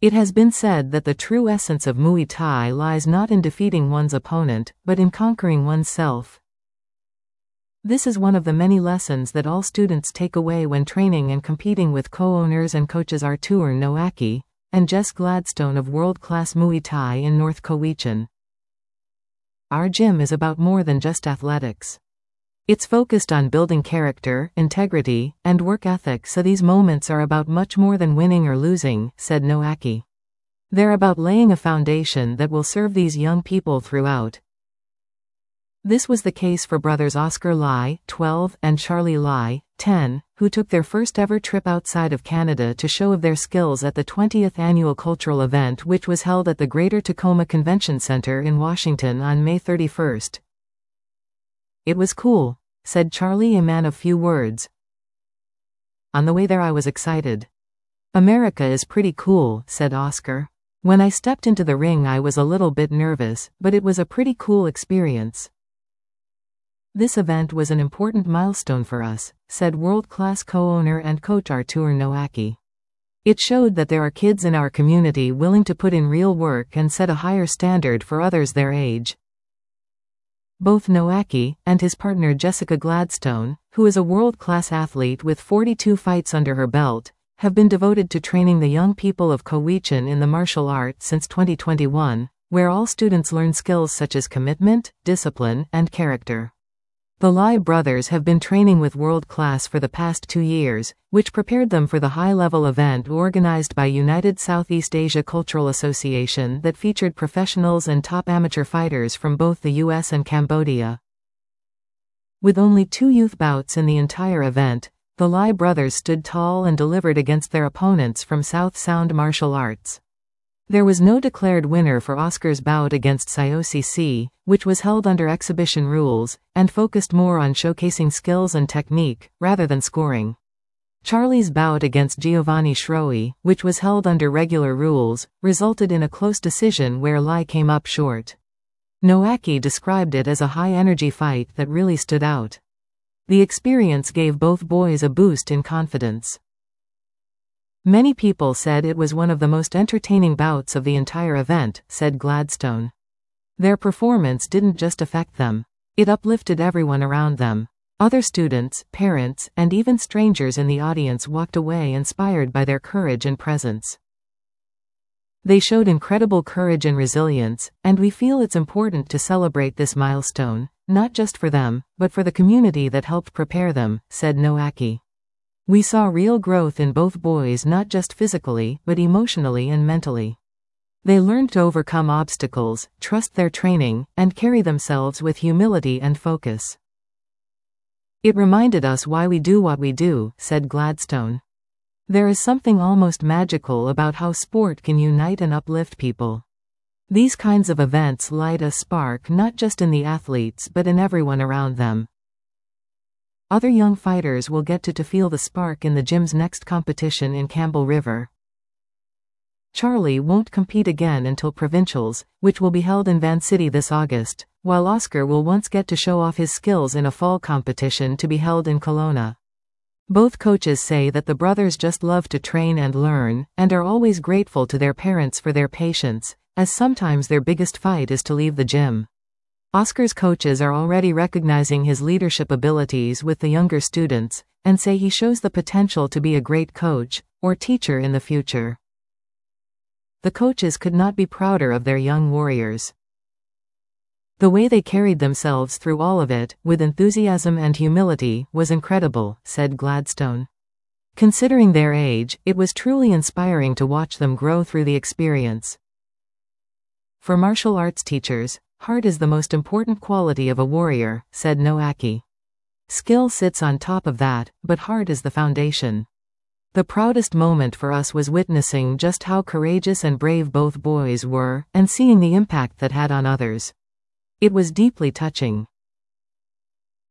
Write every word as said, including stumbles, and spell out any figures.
It has been said that the true essence of Muay Thai lies not in defeating one's opponent, but in conquering oneself. This is one of the many lessons that all students take away when training and competing with co-owners and coaches Artur Nowacki and Jess Gladstone of World Class Muay Thai in North Cowichan. Our gym is about more than just athletics. It's focused on building character, integrity, and work ethic, so these moments are about much more than winning or losing, said Nowacki. They're about laying a foundation that will serve these young people throughout. This was the case for brothers Oscar Lai, twelve, and Charlie Lai, ten, who took their first ever trip outside of Canada to show of their skills at the twentieth annual cultural event, which was held at the Greater Tacoma Convention Center in Washington on May thirty-first. It was cool, said Charlie, a man of few words. On the way there I was excited. America is pretty cool, said Oscar. When I stepped into the ring I was a little bit nervous, but it was a pretty cool experience. This event was an important milestone for us, said world-class co-owner and coach Artur Nowacki. It showed that there are kids in our community willing to put in real work and set a higher standard for others their age. Both Nowacki and his partner Jessica Gladstone, who is a world-class athlete with forty-two fights under her belt, have been devoted to training the young people of Cowichan in the martial arts since twenty twenty-one, where all students learn skills such as commitment, discipline, and character. The Lai brothers have been training with World Class for the past two years, which prepared them for the high-level event organized by United Southeast Asia Cultural Association that featured professionals and top amateur fighters from both the U S and Cambodia. With only two youth bouts in the entire event, the Lai brothers stood tall and delivered against their opponents from South Sound Martial Arts. There was no declared winner for Oscar's bout against Sayosi C, which was held under exhibition rules, and focused more on showcasing skills and technique, rather than scoring. Charlie's bout against Giovanni Shroi, which was held under regular rules, resulted in a close decision where Lai came up short. Nowacki described it as a high-energy fight that really stood out. The experience gave both boys a boost in confidence. Many people said it was one of the most entertaining bouts of the entire event, said Gladstone. Their performance didn't just affect them. It uplifted everyone around them. Other students, parents, and even strangers in the audience walked away inspired by their courage and presence. They showed incredible courage and resilience, and we feel it's important to celebrate this milestone, not just for them, but for the community that helped prepare them, said Nowacki. We saw real growth in both boys, not just physically, but emotionally and mentally. They learned to overcome obstacles, trust their training, and carry themselves with humility and focus. It reminded us why we do what we do, said Gladstone. There is something almost magical about how sport can unite and uplift people. These kinds of events light a spark not just in the athletes but in everyone around them. Other young fighters will get to, to feel the spark in the gym's next competition in Campbell River. Charlie won't compete again until Provincials, which will be held in Vancity this August, while Oscar will once get to show off his skills in a fall competition to be held in Kelowna. Both coaches say that the brothers just love to train and learn, and are always grateful to their parents for their patience, as sometimes their biggest fight is to leave the gym. Oscar's coaches are already recognizing his leadership abilities with the younger students, and say he shows the potential to be a great coach, or teacher in the future. The coaches could not be prouder of their young warriors. The way they carried themselves through all of it, with enthusiasm and humility, was incredible, said Gladstone. Considering their age, it was truly inspiring to watch them grow through the experience. For martial arts teachers, heart is the most important quality of a warrior, said Nowacki. Skill sits on top of that, but heart is the foundation. The proudest moment for us was witnessing just how courageous and brave both boys were, and seeing the impact that had on others. It was deeply touching.